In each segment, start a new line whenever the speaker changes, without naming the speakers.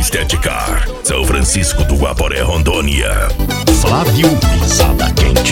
Estética, São Francisco do Guaporé, Rondônia.
Flávio Pisada Quente.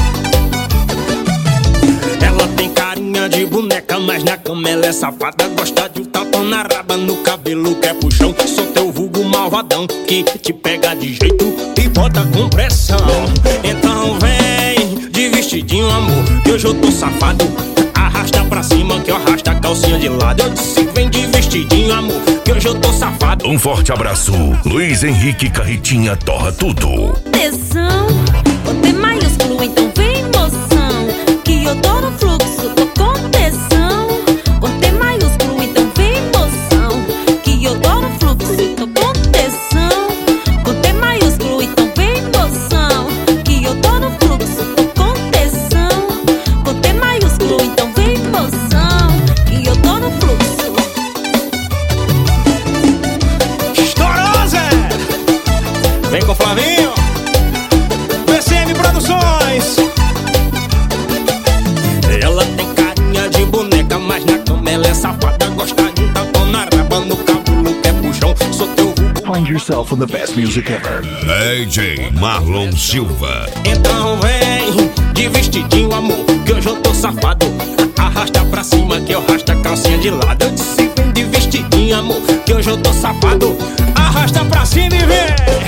Ela tem carinha de boneca, mas na cama ela é safada. Gosta de um tapão na raba, no cabelo quer puxão. Sou teu vulgo malvadão, que te pega de jeito e bota com pressão. Então vem de vestidinho, amor, que hoje eu tô safado. Arrasta pra cima que eu arrasto a calcinha de lado. Eu disse vem de vestidinho, amor, que hoje eu tô safado.
Um forte abraço, Luiz Henrique Carretinha Torra Tudo.
Tesão, o T maiúsculo, então vem moção, que eu tô no fluxo, tô com tesão. O T maiúsculo, então vem moção, que eu tô no fluxo, tô com tesão. O T maiúsculo, então vem moção, que eu tô no fluxo, tô com tesão. O T maiúsculo, então vem moção, que eu tô no fluxo.
Estourou, Zé! Vem com o Flavinho, PCM Produções. Ela tem carinha de boneca, mas na cama ela é safada. Gosta de um tapão na raba, no cabelo quer puxão. Sou teu vulgo.
Find yourself in the best music ever.
DJ Marlon Silva.
Então vem de vestidinho, amor, que hoje eu tô safado. Arrasta pra cima que eu arrasto a calcinha de lado. Eu disse vem de vestidinho, amor, que hoje eu tô safado. Arrasta pra cima e vem.